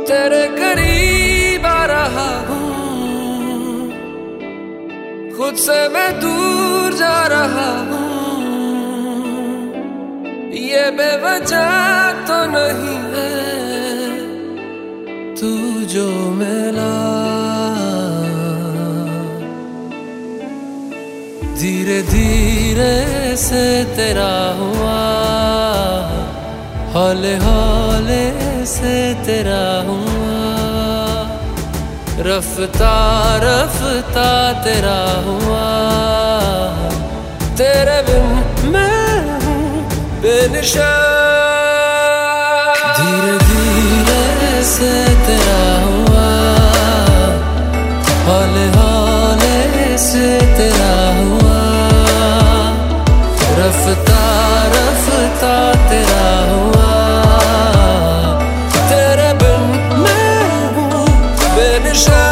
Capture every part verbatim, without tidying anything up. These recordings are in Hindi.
तेरे करीब आ रहा हूँ, खुद से मैं दूर जा रहा हूँ। ये बेवजह तो नहीं है तू जो मिला, धीरे धीरे से तेरा हुआ, हौले हौले से तेरा हुआ, रफ्ता रफ्ता तेरा हुआ। तेरे बिन मैं हूँ बेनिशान, धीरे धीरे से तेरा हुआ, हौले हौले से तेरा हुआ, रफ्ता रफ्ता तेरा हुआ। तेरे बिन मैं हूँ बेनिशान।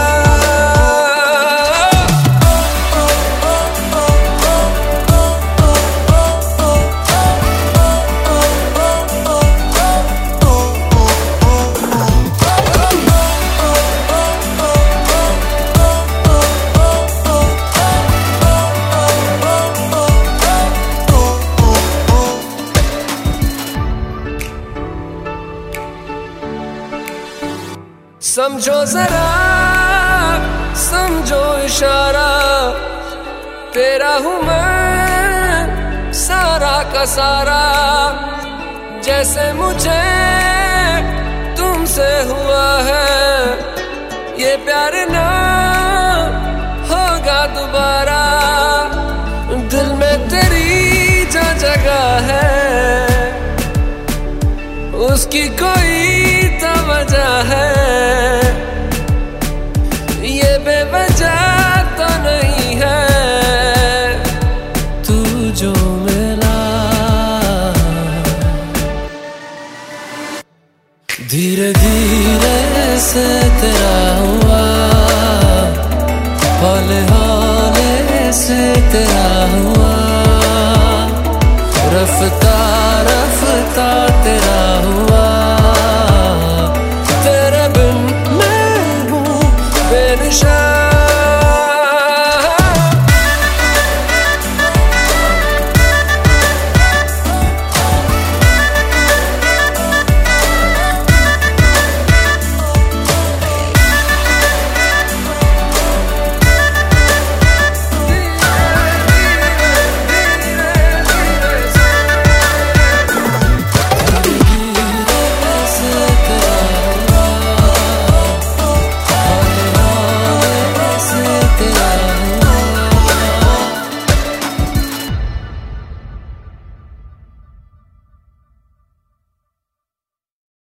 समझो जरा समझो इशारा, तेरा हूँ मैं सारा का सारा। जैसे मुझे तुमसे हुआ है, ये प्यार ना होगा दोबारा। दिल में तेरी जो जगह है, उसकी कोई तो वजह है। ये बेवजह तो नहीं है तू जो मिला, धीरे धीरे से तेरा हुआ, हौले हौले से तेरा हुआ, रफ्ता